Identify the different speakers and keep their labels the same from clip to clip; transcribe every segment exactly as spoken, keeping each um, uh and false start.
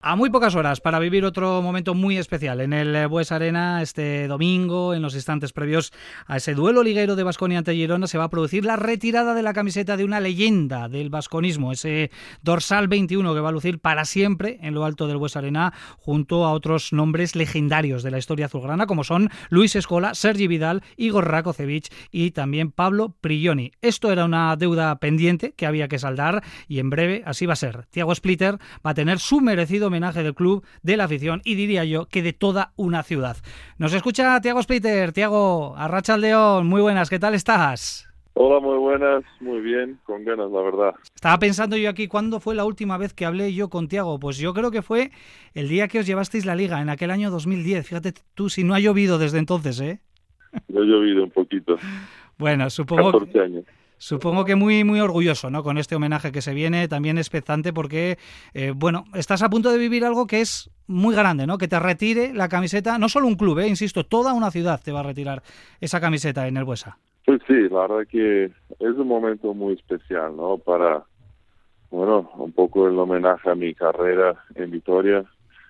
Speaker 1: A muy pocas horas para vivir otro momento muy especial en el Bues Arena este domingo, en los instantes previos a ese duelo liguero de Baskonia ante Girona, se va a producir la retirada de la camiseta de una leyenda del vasconismo, ese dorsal veintiuno que va a lucir para siempre en lo alto del Bues Arena, junto a otros nombres legendarios de la historia azulgrana, como son Luis Escola, Sergi Vidal, Igor Rakocevic y también Pablo Prigioni. Esto era una deuda pendiente que había que saldar y en breve así va a ser. Thiago Splitter va a tener su merecido homenaje del club, de la afición y diría yo que de toda una ciudad. Nos escucha Thiago Splitter. Thiago, arratsaldeon, muy buenas, ¿qué tal estás?
Speaker 2: Hola, muy buenas, muy bien, con ganas, la verdad.
Speaker 1: Estaba pensando yo aquí, ¿cuándo fue la última vez que hablé yo con Thiago? Pues yo creo que fue el día que os llevasteis la Liga, en aquel año dos mil diez. Fíjate tú si no ha llovido desde entonces, ¿eh?
Speaker 2: Yo he llovido un poquito.
Speaker 1: Bueno, supongo...
Speaker 2: catorce años.
Speaker 1: Supongo que muy muy orgulloso, ¿no? Con este homenaje que se viene, también expectante porque, eh, bueno, estás a punto de vivir algo que es muy grande, ¿no? Que te retire la camiseta, no solo un club, ¿eh? Insisto, toda una ciudad te va a retirar esa camiseta en el Buesa.
Speaker 2: Pues sí, la verdad que es un momento muy especial, ¿no? Para, bueno, un poco el homenaje a mi carrera en Vitoria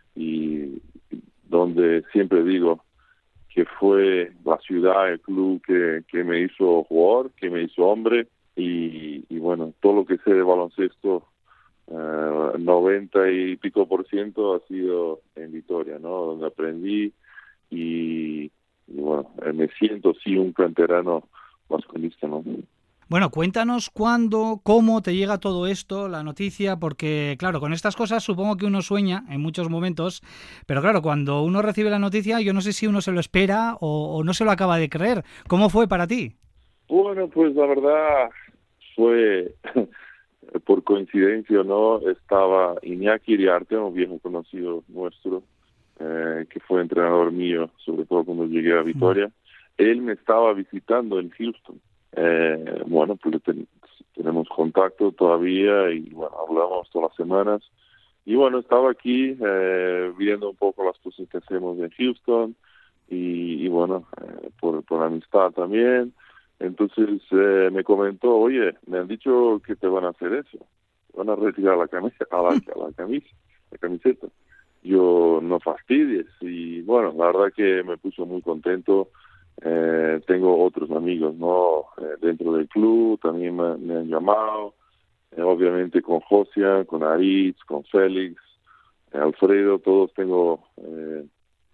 Speaker 2: y donde siempre digo que fue la ciudad, el club que, que me hizo jugador, que me hizo hombre y, y bueno, todo lo que sé de baloncesto, uh, noventa y pico por ciento ha sido en Vitoria, ¿no? Donde aprendí y, y bueno, me siento sí un canterano vasconista, ¿no?
Speaker 1: Bueno, cuéntanos cuándo, cómo te llega todo esto, la noticia, porque claro, con estas cosas supongo que uno sueña en muchos momentos, pero claro, cuando uno recibe la noticia, yo no sé si uno se lo espera o, o no se lo acaba de creer. ¿Cómo fue para ti?
Speaker 2: Bueno, pues la verdad fue por coincidencia, ¿no? Estaba Iñaki Iriarte, un viejo conocido nuestro, eh, que fue entrenador mío, sobre todo cuando llegué a Vitoria. Mm. Él me estaba visitando en Houston. Eh, bueno, pues ten, tenemos contacto todavía y bueno, hablamos todas las semanas. Y bueno, estaba aquí eh, viendo un poco las cosas que hacemos en Houston y, y bueno, eh, por, por amistad también. Entonces eh, me comentó, oye, me han dicho que te van a hacer eso, van a retirar la camisa, a la, a la camisa, la camiseta. Yo no fastidies y bueno, la verdad que me puso muy contento. Eh, tengo otros amigos, ¿no? Eh, dentro del club también me, me han llamado, eh, obviamente con Josian, con Aritz, con Félix, eh, Alfredo, todos tengo eh,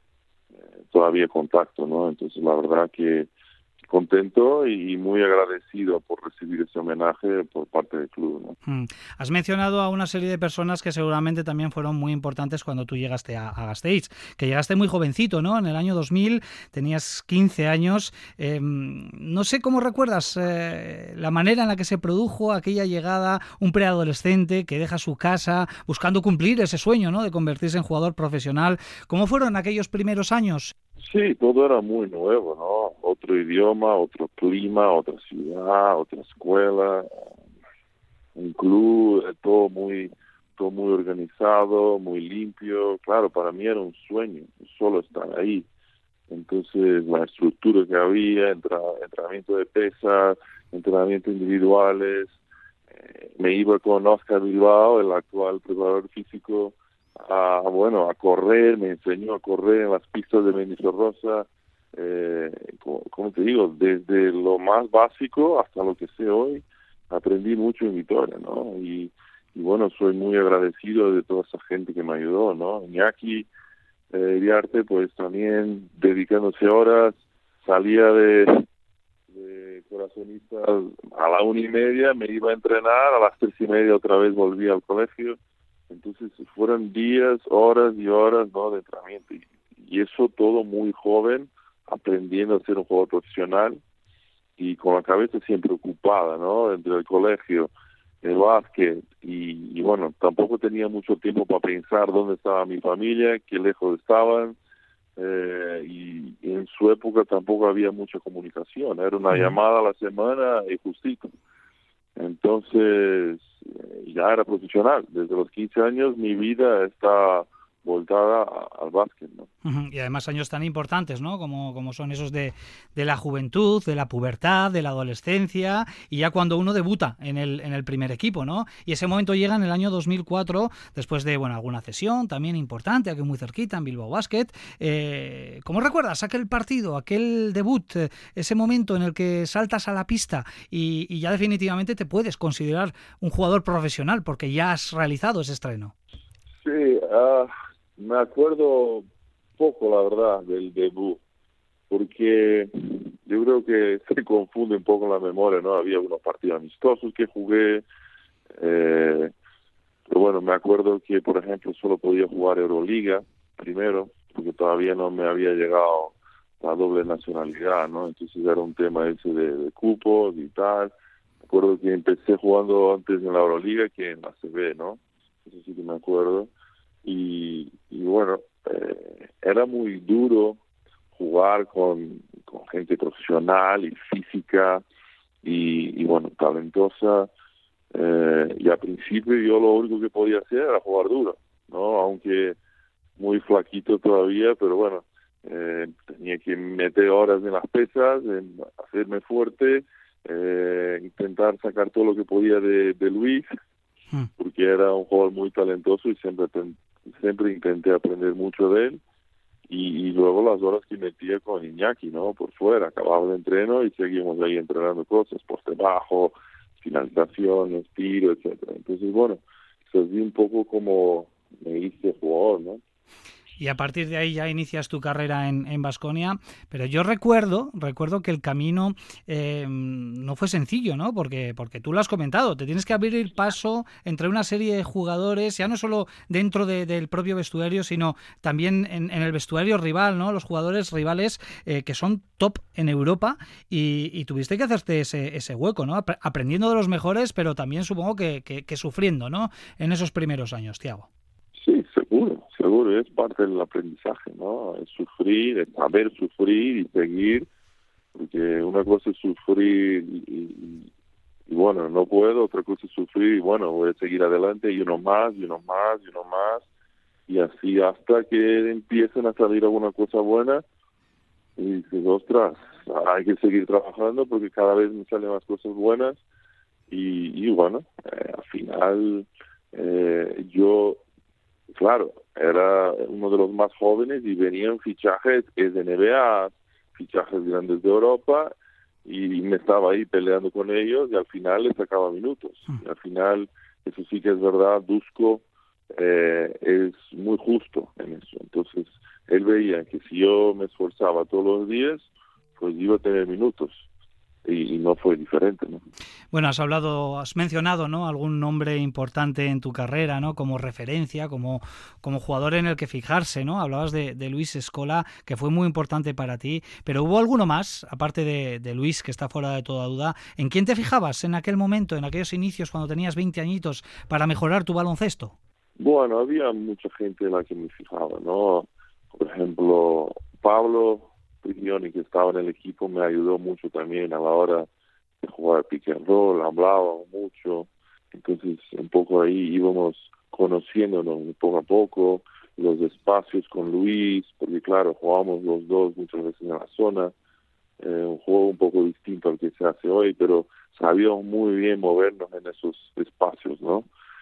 Speaker 2: eh, todavía contacto, ¿no? Entonces la verdad que contento y muy agradecido por recibir ese homenaje por parte del club, ¿no?
Speaker 1: Mm. Has mencionado a una serie de personas que seguramente también fueron muy importantes cuando tú llegaste a, a Gasteiz, que llegaste muy jovencito, ¿no? En el año dos mil, tenías quince años. Eh, no sé cómo recuerdas eh, la manera en la que se produjo aquella llegada, un preadolescente que deja su casa buscando cumplir ese sueño, ¿no? De convertirse en jugador profesional. ¿Cómo fueron aquellos primeros años?
Speaker 2: Sí, todo era muy nuevo, ¿no? Otro idioma, otro clima, otra ciudad, otra escuela, un club, todo muy, todo muy organizado, muy limpio. Claro, para mí era un sueño, solo estar ahí. Entonces, la estructura que había, entra, entrenamiento de pesas, entrenamientos individuales. Eh, me iba con Oscar Bilbao, el actual preparador físico, a, bueno, a correr, me enseñó a correr en las pistas de Mendizorroza, eh, como, como te digo, desde lo más básico hasta lo que sé hoy, aprendí mucho en Vitoria, ¿no? Y, y bueno, soy muy agradecido de toda esa gente que me ayudó, ¿no? Iñaki eh, Iriarte, pues también dedicándose horas, salía de, de corazonista a la una y media, me iba a entrenar, a las tres y media otra vez volvía al colegio. Entonces fueron días, horas y horas, ¿no? De entrenamiento y, y eso todo muy joven, aprendiendo a ser un jugador profesional y con la cabeza siempre ocupada, ¿no? Entre el colegio, el básquet y, y bueno, tampoco tenía mucho tiempo para pensar dónde estaba mi familia, qué lejos estaban eh, y, y en su época tampoco había mucha comunicación, era una llamada a la semana y justito. Entonces, ya era profesional. Desde los quince años mi vida está voltada a, al básquet, ¿no?
Speaker 1: Uh-huh. Y además años tan importantes, ¿no? Como, como son esos de, de la juventud, de la pubertad, de la adolescencia, y ya cuando uno debuta en el, en el primer equipo, ¿no? Y ese momento llega en el año dos mil cuatro, después de, bueno, alguna cesión también importante, aquí muy cerquita, en Bilbao Basket. Eh, ¿Cómo recuerdas aquel partido, aquel debut, eh, ese momento en el que saltas a la pista y, y ya definitivamente te puedes considerar un jugador profesional porque ya has realizado ese estreno?
Speaker 2: Sí, uh, me acuerdo poco, la verdad, del debut, porque yo creo que se confunde un poco la memoria, ¿no? Había unos partidos amistosos que jugué, eh, pero bueno, me acuerdo que, por ejemplo, solo podía jugar Euroliga primero, porque todavía no me había llegado la doble nacionalidad, ¿no? Entonces era un tema ese de, de cupos y tal. Me acuerdo que empecé jugando antes en la Euroliga que en la C B, ¿no? Eso sí que me acuerdo. Y, y bueno, eh, era muy duro jugar con, con gente profesional y física y, y bueno, talentosa. Eh, y al principio yo lo único que podía hacer era jugar duro, ¿no? Aunque muy flaquito todavía, pero bueno, eh, tenía que meter horas en las pesas, en hacerme fuerte, eh, intentar sacar todo lo que podía de, de Luis, porque era un jugador muy talentoso y siempre siempre intenté aprender mucho de él. Y, y luego las horas que metía con Iñaki, ¿no? Por fuera, acababa de entreno y seguimos ahí entrenando cosas, poste bajo, finalizaciones, tiro, etcétera. Entonces, bueno, eso es un poco como me hice jugador, ¿no?
Speaker 1: Y a partir de ahí ya inicias tu carrera en en Baskonia, pero yo recuerdo recuerdo que el camino eh, no fue sencillo, ¿no? Porque porque tú lo has comentado, te tienes que abrir paso entre una serie de jugadores, ya no solo dentro de, del propio vestuario, sino también en, en el vestuario rival, ¿no? Los jugadores rivales eh, que son top en Europa y, y tuviste que hacerte ese, ese hueco, ¿no? Aprendiendo de los mejores, pero también supongo que, que, que sufriendo, ¿no? En esos primeros años, Thiago.
Speaker 2: Sí, seguro, seguro, es parte del aprendizaje, ¿no? Es sufrir, es saber sufrir y seguir, porque una cosa es sufrir y, y, y bueno, no puedo, otra cosa es sufrir y bueno, voy a seguir adelante y uno más, y uno más, y uno más, y así hasta que empiecen a salir alguna cosa buena y dices, ostras, hay que seguir trabajando porque cada vez me salen más cosas buenas y, y bueno, eh, al final eh, yo... Claro, era uno de los más jóvenes y venían fichajes de N B A, fichajes grandes de Europa y me estaba ahí peleando con ellos y al final les sacaba minutos. Y al final, eso sí que es verdad, Dusko eh, es muy justo en eso. Entonces, él veía que si yo me esforzaba todos los días, pues iba a tener minutos. Y, y no fue diferente, ¿no?
Speaker 1: Bueno, has hablado, has mencionado, ¿no? Algún nombre importante en tu carrera, ¿no? Como referencia, como, como jugador en el que fijarse, ¿no? Hablabas de, de Luis Scola, que fue muy importante para ti, pero ¿hubo alguno más, aparte de, de Luis, que está fuera de toda duda? ¿En quién te fijabas en aquel momento, en aquellos inicios, cuando tenías veinte añitos, para mejorar tu baloncesto?
Speaker 2: Bueno, había mucha gente en la que me fijaba, ¿no? Por ejemplo, Pablo Prigioni, que estaba en el equipo, me ayudó mucho también a la hora de jugar pick and roll, hablábamos mucho, entonces un poco ahí íbamos conociéndonos poco a poco, los espacios con Luis, porque claro, jugábamos los dos muchas veces en la zona, eh, un juego un poco distinto al que se hace hoy, pero sabíamos muy bien movernos en esos espacios, ¿no?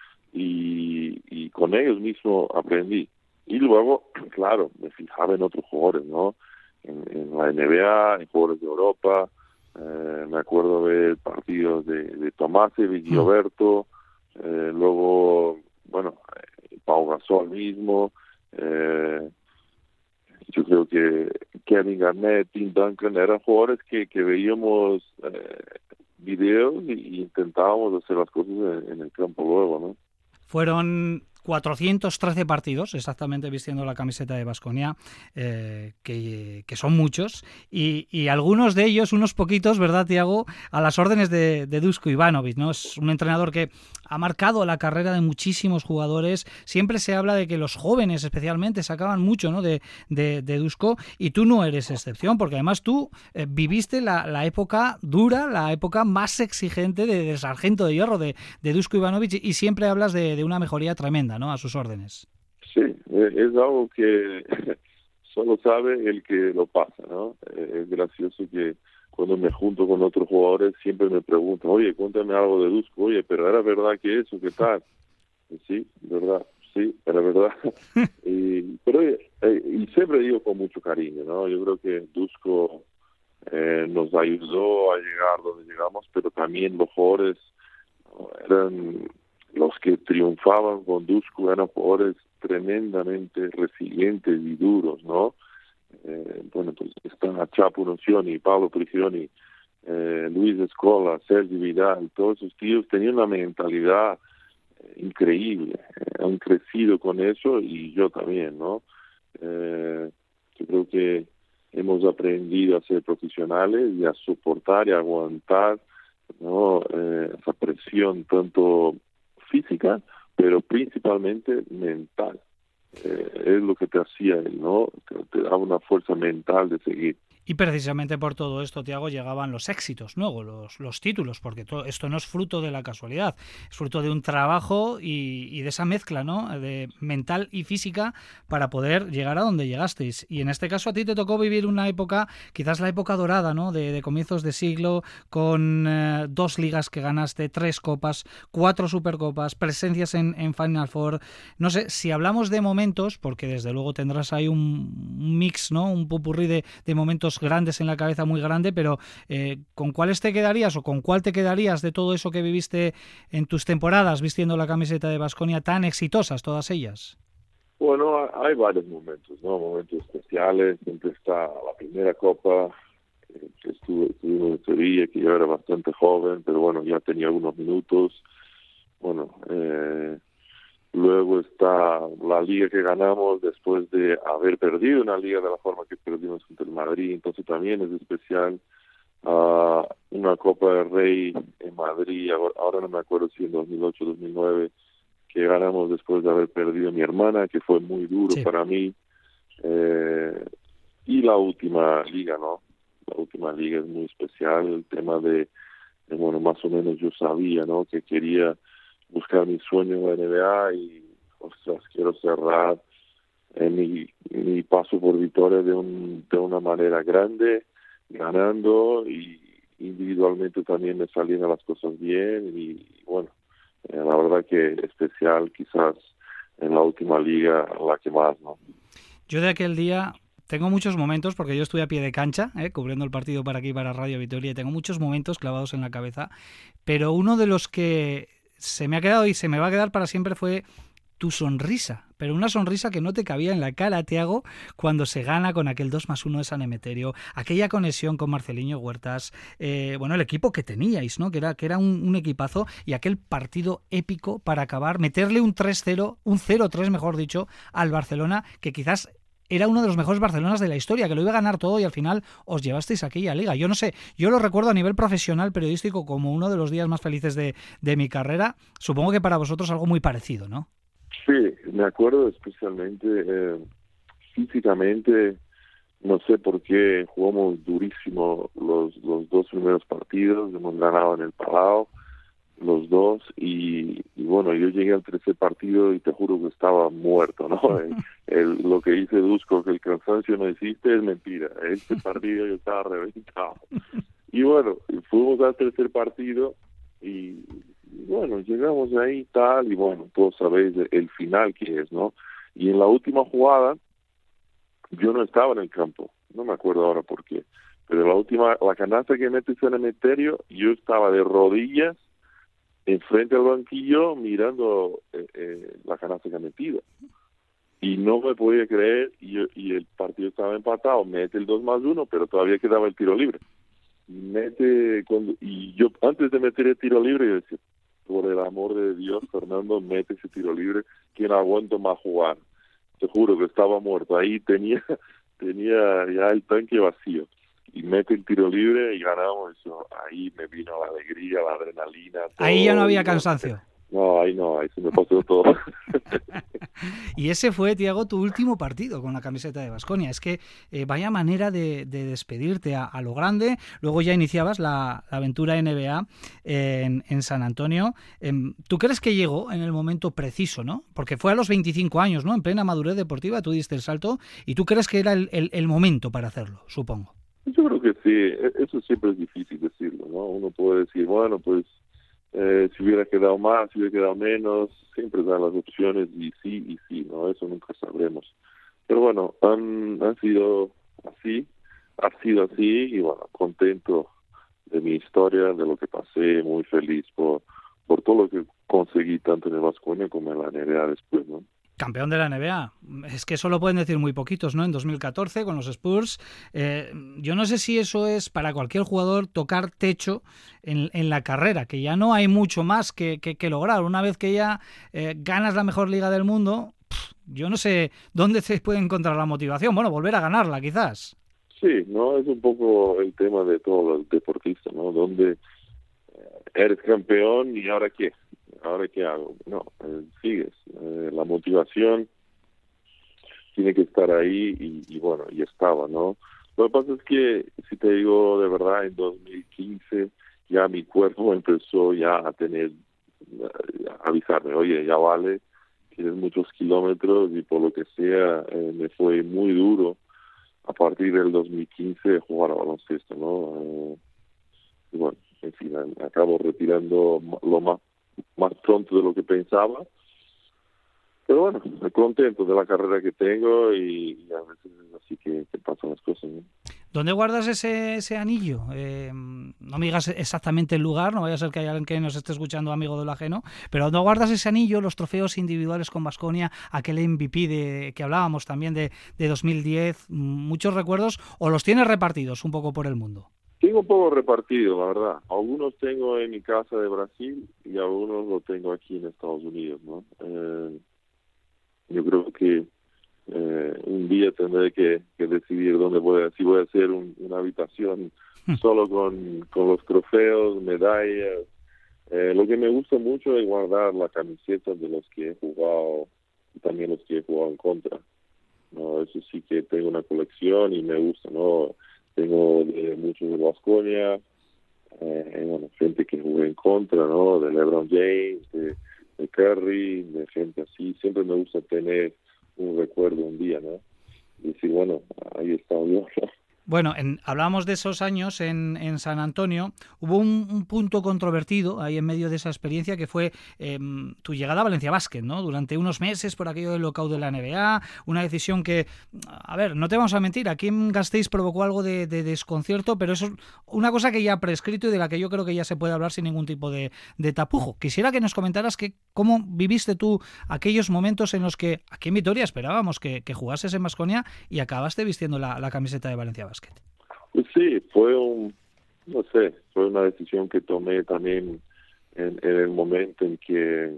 Speaker 2: Y, y con ellos mismos aprendí. Y luego, claro, me fijaba en otros jugadores, ¿no? En, en la N B A, en jugadores de Europa, eh, me acuerdo ver partidos de, de Tomášević, Gioberto, eh, luego, bueno, eh, Pau Gasol mismo, eh, yo creo que Kevin Garnett, Tim Duncan, eran jugadores que, que veíamos eh, videos y, y intentábamos hacer las cosas en, en el campo luego, ¿no?
Speaker 1: Fueron cuatrocientos trece partidos, exactamente vistiendo la camiseta de Baskonia, eh, que, que son muchos, y, y algunos de ellos, unos poquitos, ¿verdad, Thiago?, a las órdenes de, de Duško Ivanović, ¿no? Es un entrenador que ha marcado la carrera de muchísimos jugadores. Siempre se habla de que los jóvenes, especialmente, sacaban mucho, ¿no?, de, de, de Duško, y tú no eres excepción, porque además tú eh, viviste la, la época dura, la época más exigente de, de sargento de hierro de, de Duško Ivanović, y siempre hablas de, de una mejoría tremenda, ¿no?, a sus órdenes.
Speaker 2: Sí, eh, es algo que solo sabe el que lo pasa, ¿no? Eh, es gracioso que cuando me junto con otros jugadores siempre me preguntan, oye, cuéntame algo de Dusko, oye, pero ¿era verdad que eso, qué tal? Y sí, verdad, sí, era verdad. y, pero eh, y siempre digo con mucho cariño, ¿no? Yo creo que Dusko eh, nos ayudó a llegar donde llegamos, pero también los jugadores, ¿no?, eran los que triunfaban con Dusko, eran jugadores tremendamente resilientes y duros, ¿no? Eh, bueno, pues están Chapo Nocioni, Pablo Prigioni, eh, Luis Escola, Sergio Vidal, todos esos tíos tenían una mentalidad eh, increíble, eh, han crecido con eso y yo también, ¿no? Eh, yo creo que hemos aprendido a ser profesionales y a soportar y a aguantar, ¿no?, eh, esa presión tanto física, pero principalmente mental. Eh, es lo que te hacía él, ¿no? Te, te daba una fuerza mental de seguir.
Speaker 1: Y precisamente por todo esto, Thiago, llegaban los éxitos, luego los, los títulos, porque todo esto no es fruto de la casualidad, es fruto de un trabajo y, y de esa mezcla, ¿no?, de mental y física para poder llegar a donde llegasteis. Y en este caso a ti te tocó vivir una época, quizás la época dorada, ¿no?, de, de comienzos de siglo, con eh, dos ligas que ganaste, tres copas, cuatro supercopas, presencias en, en Final Four. No sé, si hablamos de momentos, porque desde luego tendrás ahí un, un mix, ¿no?, un popurrí de, de momentos grandes en la cabeza, muy grande, pero eh, ¿con cuáles te quedarías o con cuál te quedarías de todo eso que viviste en tus temporadas vistiendo la camiseta de Baskonia, tan exitosas todas ellas?
Speaker 2: Bueno, hay varios momentos, ¿no? Momentos especiales. Siempre está la primera copa eh, que estuve, estuve en Sevilla, que yo era bastante joven, pero bueno, ya tenía unos minutos. Bueno, eh, luego está la liga que ganamos después de haber perdido una liga de la forma que perdimos contra el Madrid, entonces también es especial. Uh, una Copa del Rey en Madrid, ahora, ahora no me acuerdo si en dos mil ocho o dos mil nueve, que ganamos después de haber perdido a mi hermana, que fue muy duro sí. para mí. Eh, y la última liga, ¿no? La última liga es muy especial, el tema de, de bueno, más o menos yo sabía, ¿no?, que quería buscar mi sueño en la N B A y, ostras, quiero cerrar eh, mi, mi paso por Vitoria de, un, de una manera grande, ganando, y individualmente también me salían las cosas bien y, bueno, eh, la verdad que especial quizás en la última liga la que más, ¿no?
Speaker 1: Yo de aquel día tengo muchos momentos, porque yo estuve a pie de cancha, ¿eh?, cubriendo el partido para aquí, para Radio Vitoria, y tengo muchos momentos clavados en la cabeza, pero uno de los que se me ha quedado y se me va a quedar para siempre fue tu sonrisa, pero una sonrisa que no te cabía en la cara, Thiago, cuando se gana con aquel dos más uno de San Emeterio, aquella conexión con Marceliño Huertas, eh, bueno, el equipo que teníais, ¿no?, que era, que era un, un equipazo, y aquel partido épico para acabar, meterle un tres cero, un cero tres mejor dicho, al Barcelona, que quizás era uno de los mejores Barcelonas de la historia, que lo iba a ganar todo y al final os llevasteis a aquella liga. Yo no sé, yo lo recuerdo a nivel profesional, periodístico, como uno de los días más felices de, de mi carrera. Supongo que para vosotros algo muy parecido, ¿no?
Speaker 2: Sí, me acuerdo especialmente eh, físicamente, no sé por qué jugamos durísimo los, los dos primeros partidos, hemos ganado en el Palau los dos y, y bueno, yo llegué al tercer partido y te juro que estaba muerto, ¿no? El, el, lo que dice Dusko, que el cansancio no existe, es mentira. Este partido yo estaba reventado. Y bueno, fuimos al tercer partido y, y bueno, llegamos ahí tal y bueno, todos sabéis el final que es, ¿no? Y en la última jugada yo no estaba en el campo, no me acuerdo ahora por qué, pero la última, la canasta que mete San Emeterio, yo estaba de rodillas enfrente al banquillo mirando eh, eh, la canasta que ha metido y no me podía creer y, y el partido estaba empatado, mete el dos más uno pero todavía quedaba el tiro libre, mete cuando, y yo antes de meter el tiro libre yo decía, por el amor de Dios, Fernando, mete ese tiro libre, que no aguanto más jugar, te juro que estaba muerto, ahí tenía tenía ya el tanque vacío y mete el tiro libre y ganamos. Eso, ahí me vino la alegría, la adrenalina. Todo,
Speaker 1: ahí ya no había cansancio.
Speaker 2: No, ahí no, ahí se me pasó todo.
Speaker 1: Y ese fue, Thiago, tu último partido con la camiseta de Baskonia. Es que eh, vaya manera de, de despedirte a, a lo grande. Luego ya iniciabas la, la aventura N B A en, en San Antonio. Eh, ¿Tú crees que llegó en el momento preciso, no? Porque fue a los veinticinco años, ¿no? En plena madurez deportiva, tú diste el salto y tú crees que era el, el, el momento para hacerlo, supongo.
Speaker 2: Yo creo que sí, eso siempre es difícil decirlo, ¿no? Uno puede decir, bueno, pues eh, si hubiera quedado más, si hubiera quedado menos, siempre dan las opciones y sí y sí, ¿no? Eso nunca sabremos. Pero bueno, han, han sido así, ha sido así y bueno, contento de mi historia, de lo que pasé, muy feliz por, por todo lo que conseguí tanto en el Baskonia como en la N B A después, ¿no?
Speaker 1: Campeón de la N B A. Es que eso lo pueden decir muy poquitos, ¿no? En dos mil catorce con los Spurs. Eh, yo no sé si eso es para cualquier jugador tocar techo en, en la carrera, que ya no hay mucho más que, que, que lograr. Una vez que ya eh, ganas la mejor liga del mundo, pff, yo no sé dónde se puede encontrar la motivación. Bueno, volver a ganarla, quizás.
Speaker 2: Sí, no, es un poco el tema de todos los deportistas, ¿no? Donde eres campeón y ahora qué, ahora qué hago. No, eh, sigues. Eh, la motivación tiene que estar ahí y, y bueno, y estaba, ¿no? Lo que pasa es que, si te digo de verdad, en dos mil quince ya mi cuerpo empezó ya a tener, a avisarme, oye, ya vale, tienes muchos kilómetros y por lo que sea, eh, me fue muy duro a partir del dos mil quince jugar a baloncesto, ¿no? Eh, y bueno, en fin, acabo retirando lo más, más pronto de lo que pensaba. Pero bueno, estoy contento de la carrera que tengo y, y a veces es así que, que pasan las cosas, ¿no?
Speaker 1: ¿Dónde guardas ese, ese anillo? Eh, no me digas exactamente el lugar, no vaya a ser que haya alguien que nos esté escuchando amigo de lo ajeno, pero ¿dónde guardas ese anillo, los trofeos individuales con Baskonia, aquel M V P de, que hablábamos también de, de dos mil diez, muchos recuerdos, o los tienes repartidos un poco por el mundo?
Speaker 2: Tengo un poco repartido, la verdad. Algunos tengo en mi casa de Brasil y algunos los tengo aquí en Estados Unidos, ¿no? Eh, yo creo que Eh, un día tendré que, que decidir dónde voy a, si voy a hacer un, una habitación solo con, con los trofeos, medallas. Eh, lo que me gusta mucho es guardar la camiseta de los que he jugado y también los que he jugado en contra. No, eso sí que tengo una colección y me gusta, ¿no? Tengo de muchos de Baskonia, eh, bueno, gente que jugué en contra, ¿no? De LeBron James, de, de Curry, de gente así. Siempre me gusta tener un recuerdo un día, ¿no? Y decir, bueno, ahí está yo.
Speaker 1: Bueno, en, hablábamos de esos años en, en San Antonio. Hubo un, un punto controvertido ahí en medio de esa experiencia que fue eh, tu llegada a Valencia Basket, ¿no? Durante unos meses por aquello del lockout de la N B A, una decisión que, a ver, no te vamos a mentir, aquí en Gasteiz provocó algo de, de desconcierto, pero eso es una cosa que ya ha prescrito y de la que yo creo que ya se puede hablar sin ningún tipo de, de tapujo. Quisiera que nos comentaras que, cómo viviste tú aquellos momentos en los que aquí en Vitoria esperábamos que, que jugases en Baskonia y acabaste vistiendo la, la camiseta de Valencia Basket.
Speaker 2: Pues sí, fue un, no sé, fue una decisión que tomé también en, en el momento en que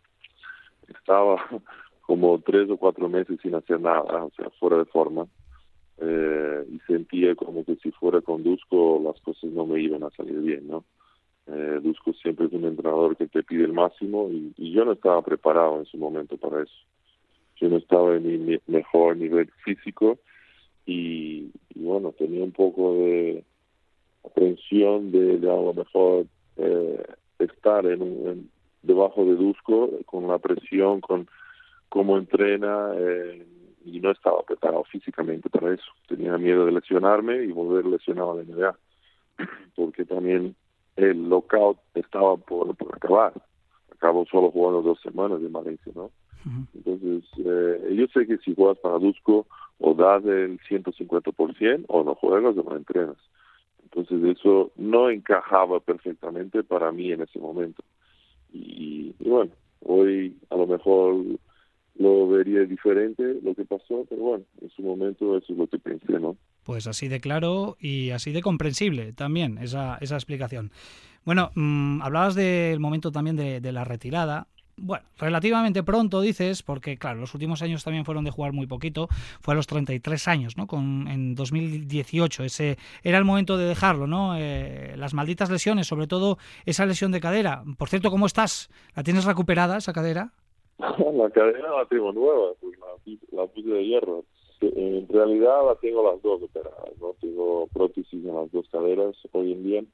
Speaker 2: estaba como tres o cuatro meses sin hacer nada, o sea, fuera de forma, eh, y sentía como que si fuera con Dusko las cosas no me iban a salir bien, ¿no? Eh, Dusko siempre es un entrenador que te pide el máximo y, y yo no estaba preparado en su momento para eso. Yo no estaba en mi, mi mejor nivel físico. Y, y bueno, tenía un poco de aprensión de, de a lo mejor eh, estar en, un, en debajo de Dusko con la presión, con cómo entrena, eh, y no estaba preparado físicamente para eso. Tenía miedo de lesionarme y volver lesionado a la N B A, porque también el lockout estaba por, por acabar. Acabó solo jugando dos semanas en Valencia, ¿no? Entonces, eh, yo sé que si juegas para Dusko, o das el ciento cincuenta por ciento o no juegas o no entrenas. Entonces eso no encajaba perfectamente para mí en ese momento. Y, y bueno, hoy a lo mejor lo vería diferente lo que pasó, pero bueno, en su momento eso es lo que pensé, ¿no?
Speaker 1: Pues así de claro y así de comprensible también esa, esa explicación. Bueno, mmm, hablabas del momento también de, de la retirada. bueno, relativamente pronto, dices, porque claro, los últimos años también fueron de jugar muy poquito, fue a los treinta y tres años, ¿no? Con, en dos mil dieciocho, ese era el momento de dejarlo, ¿no? Eh, las malditas lesiones, sobre todo esa lesión de cadera. Por cierto, ¿cómo estás? ¿La tienes recuperada, esa cadera?
Speaker 2: La cadera la tengo nueva, pues la, la puse de hierro. En realidad la tengo las dos operadas, ¿no? Tengo prótesis en las dos caderas hoy en día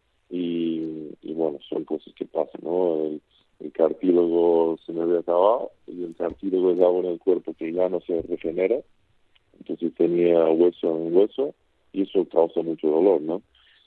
Speaker 2: y, y bueno, son cosas que pasan, ¿no? El, el cartílago se me había acabado y el cartílago es algo en el cuerpo que ya no se regenera, entonces tenía hueso en hueso y eso causa mucho dolor, ¿no?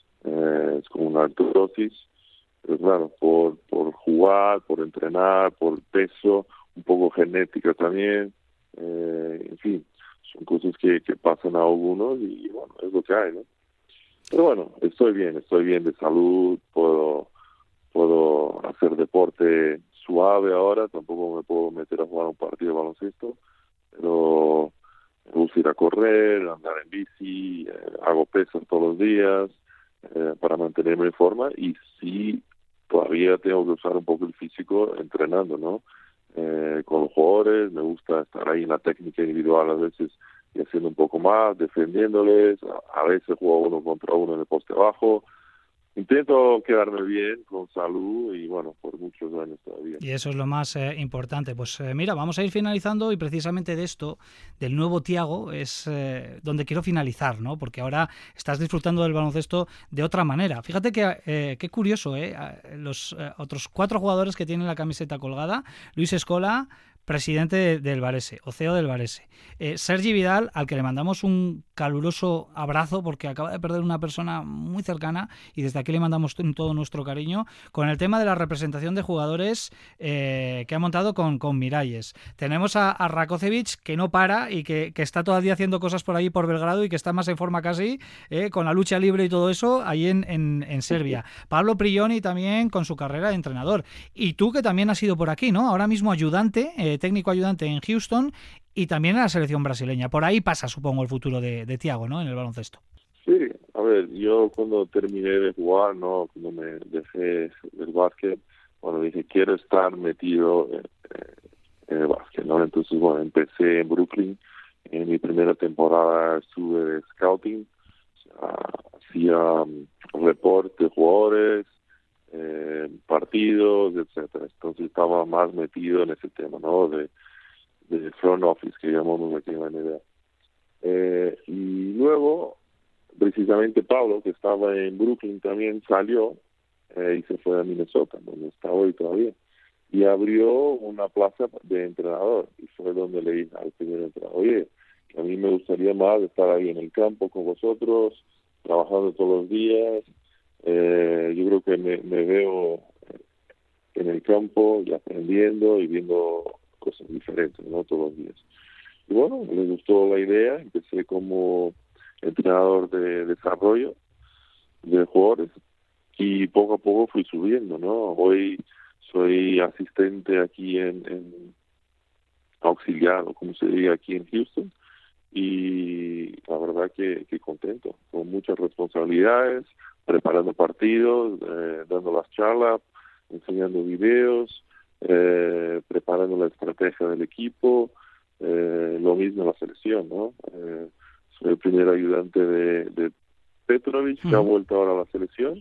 Speaker 2: Eh, es como una artrosis, pero claro, por, por jugar, por entrenar, por peso, un poco genética también, eh, en fin, son cosas que, que pasan a algunos y bueno, es lo que hay, ¿no? Pero bueno, estoy bien, estoy bien de salud, puedo puedo hacer deporte suave ahora, tampoco me puedo meter a jugar un partido de baloncesto, pero me gusta ir a correr, andar en bici, eh, hago pesas todos los días eh, para mantenerme en forma y sí, todavía tengo que usar un poco el físico entrenando, ¿no? Eh, con los jugadores, me gusta estar ahí en la técnica individual a veces y haciendo un poco más, defendiéndoles, a, a veces juego uno contra uno en el poste bajo. Intento quedarme bien, con salud y bueno, por muchos años todavía.
Speaker 1: Y eso es lo más eh, importante. Pues eh, mira, vamos a ir finalizando y precisamente de esto, del nuevo Thiago, es eh, donde quiero finalizar, ¿no? Porque ahora estás disfrutando del baloncesto de otra manera. Fíjate que eh, qué curioso, ¿eh? Los eh, otros cuatro jugadores que tienen la camiseta colgada, Luis Escola, presidente de, del Varese, o C E O del Varese. Eh, Sergi Vidal, al que le mandamos un caluroso abrazo porque acaba de perder una persona muy cercana y desde aquí le mandamos todo nuestro cariño, con el tema de la representación de jugadores eh, que ha montado con, con Miralles. Tenemos a, a Rakocevic, que no para y que, que está todavía haciendo cosas por ahí por Belgrado y que está más en forma casi, eh, con la lucha libre y todo eso, ahí en, en, en Serbia. Pablo Prigioni también con su carrera de entrenador. Y tú, que también has ido por aquí, ¿no? Ahora mismo ayudante, eh, técnico ayudante en Houston y también en la selección brasileña. Por ahí pasa, supongo, el futuro de, de Thiago, ¿no? En el baloncesto.
Speaker 2: Sí, a ver, yo cuando terminé de jugar, ¿no? Cuando me dejé del básquet, bueno, dije, quiero estar metido en, en el básquet, ¿no? Entonces, bueno, empecé en Brooklyn. En mi primera temporada estuve de scouting, o sea, hacía um, report de jugadores, eh, partidos, etcétera. Entonces estaba más metido en ese tema, ¿no? De, de front office, que llamamos aquí en la N B A. Eh, y luego, precisamente Pablo, que estaba en Brooklyn, también salió eh, y se fue a Minnesota, donde está hoy todavía, y abrió una plaza de entrenador, y fue donde le dije al primer entrenador, oye, a mí me gustaría más estar ahí en el campo con vosotros, trabajando todos los días, eh, yo creo que me, me veo en el campo y aprendiendo y viendo cosas diferentes, ¿no? Todos los días. Y bueno, le gustó la idea, empecé como entrenador de desarrollo de jugadores y poco a poco fui subiendo, ¿no? Hoy soy asistente aquí en, en auxiliar, o como se diga aquí en Houston, y la verdad que, que contento, con muchas responsabilidades, preparando partidos, eh, dando las charlas, enseñando videos, eh, preparando la estrategia del equipo, eh, lo mismo en la selección, ¿no? Eh, soy el primer ayudante de, de Petrovic, que uh-huh. ha vuelto ahora a la selección,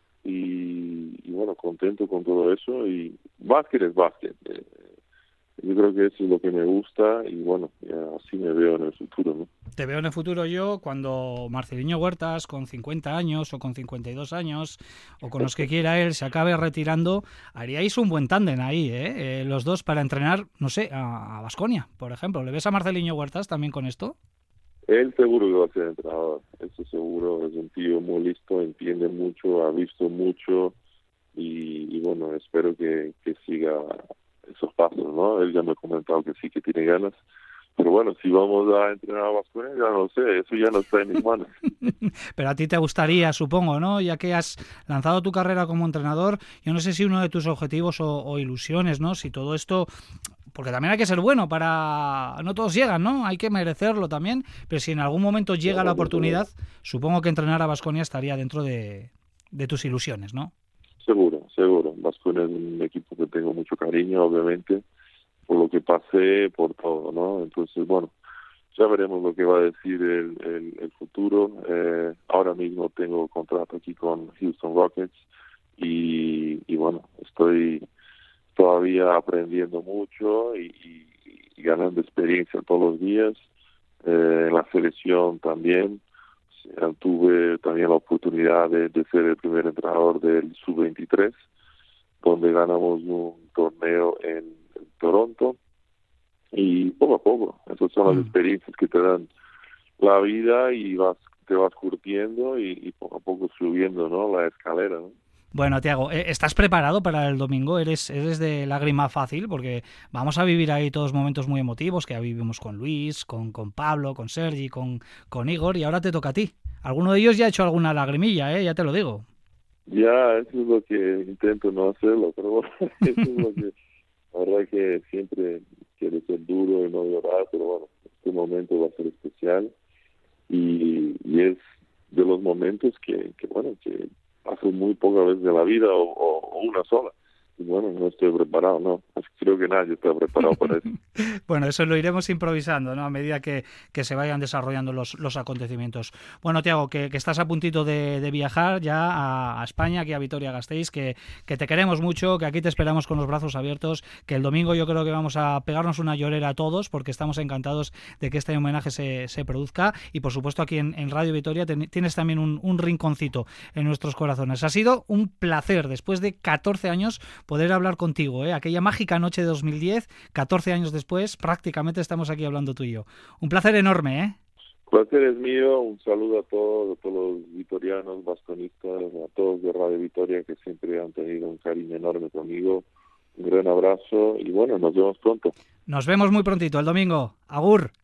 Speaker 2: y, y bueno, contento con todo eso, y básquet es básquet. Eh, yo creo que eso es lo que me gusta y bueno, así me veo en el futuro, ¿no?
Speaker 1: Te veo en el futuro yo cuando Marceliño Huertas, con cincuenta años o con cincuenta y dos años, o con los que quiera él, se acabe retirando, haríais un buen tándem ahí, ¿eh? Eh, los dos para entrenar, no sé, a Baskonia, por ejemplo. ¿Le ves a Marceliño Huertas también con esto?
Speaker 2: Él seguro que va a ser entrenador, eso seguro, es un tío muy listo, entiende mucho, ha visto mucho y, y bueno, espero que, que siga esos pasos, ¿no? Él ya me ha comentado que sí, que tiene ganas. Pero bueno, si vamos a entrenar a Baskonia, ya no sé, eso ya no está en mis manos.
Speaker 1: Pero a ti te gustaría, supongo, ¿no? Ya que has lanzado tu carrera como entrenador, yo no sé si uno de tus objetivos o, o ilusiones, ¿no? Si todo esto... Porque también hay que ser bueno para... No todos llegan, ¿no? Hay que merecerlo también. Pero si en algún momento llega la oportunidad, supongo que entrenar a Baskonia estaría dentro de, de tus ilusiones, ¿no?
Speaker 2: Seguro, seguro. Baskonia es un equipo que tengo mucho cariño, obviamente, por lo que pasé, por todo, ¿no? Entonces, bueno, ya veremos lo que va a decir el, el, el futuro. Eh, ahora mismo tengo contrato aquí con Houston Rockets y, y bueno, estoy todavía aprendiendo mucho y, y, y ganando experiencia todos los días. Eh, en la selección también. O sea, tuve también la oportunidad de, de ser el primer entrenador del sub veintitrés, donde ganamos un torneo en, en Toronto. Y poco a poco, esas son las
Speaker 1: Mm.
Speaker 2: experiencias que te dan la vida y vas te vas curtiendo y, y poco a poco subiendo, ¿no? La escalera, ¿no?
Speaker 1: Bueno, Tiago, ¿estás preparado para el domingo? ¿Eres, eres de lágrima fácil? Porque vamos a vivir ahí todos momentos muy emotivos que ya vivimos con Luis, con, con Pablo, con Sergi, con, con Igor, y ahora te toca a ti. Alguno de ellos ya ha hecho alguna lagrimilla, ¿eh? Ya te lo digo.
Speaker 2: Ya, eso es lo que intento no hacerlo, pero bueno, eso es lo que, la verdad que siempre quiero ser duro y no llorar, pero bueno, este momento va a ser especial y, y es de los momentos que, que bueno, que paso muy pocas veces de la vida o, o, o una sola. Y bueno, no estoy preparado, no. Creo que nadie está preparado para eso.
Speaker 1: Bueno, eso lo iremos improvisando, ¿no? A medida que, que se vayan desarrollando los, los acontecimientos. Bueno, Tiago, que, que estás a puntito de, de viajar ya a, a España, aquí a Vitoria-Gasteiz, que, que te queremos mucho, que aquí te esperamos con los brazos abiertos, que el domingo yo creo que vamos a pegarnos una llorera a todos, porque estamos encantados de que este homenaje se, se produzca. Y por supuesto aquí en, en Radio Vitoria ten, tienes también un, un rinconcito en nuestros corazones. Ha sido un placer, después de catorce años, poder hablar contigo, ¿eh? Aquella mágica noche de dos mil diez, catorce años después, prácticamente estamos aquí hablando tú y yo. Un placer enorme, ¿eh?
Speaker 2: El placer es mío, un saludo a todos, a todos los vitorianos, baskonistas, a todos de Radio Vitoria que siempre han tenido un cariño enorme conmigo. Un gran abrazo y bueno, nos vemos pronto.
Speaker 1: Nos vemos muy prontito, el domingo. Agur.